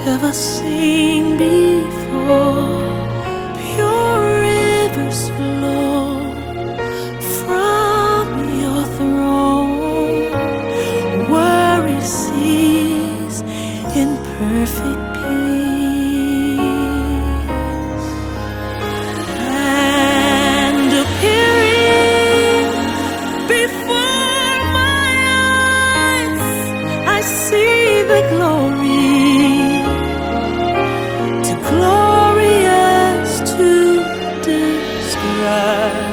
ever seen before. Pure rivers flow from your throne. Worry cease in perfect peace. And appearing before my eyes, I see the glory, too glorious to describe.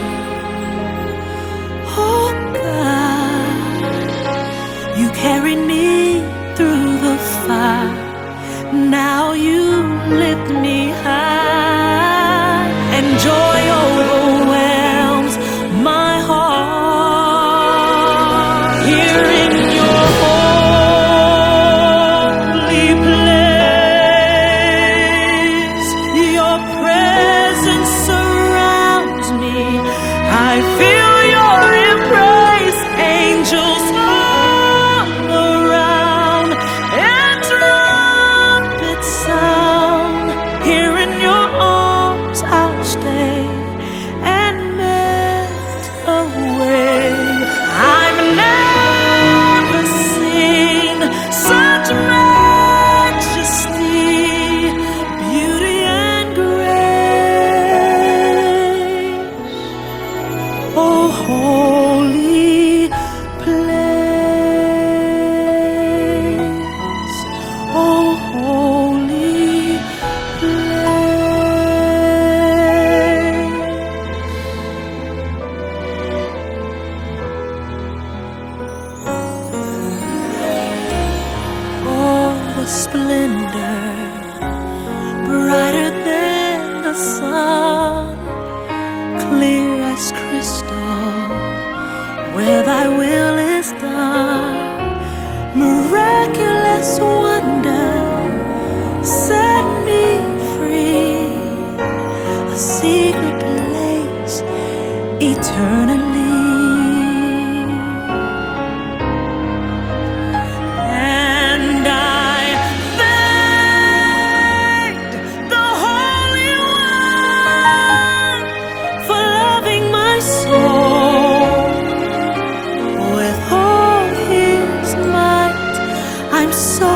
Oh God, you carried me through the fire. Now you lift me high, and joy overwhelms my heart. Here in your holy place, your presence surrounds me. I feel your embrace, angels all around, and trumpets sound. Here in your arms I'll stay and melt away. I've never seen such majesty, beauty and grace. Oh, holy place. Oh, holy place. Oh, the splendor, brighter than the sun, clear as crystal, where thy will is done. Miraculous wonder, set me free, a secret place eternally. And I thank the Holy One for loving my soul with all His might. I'm so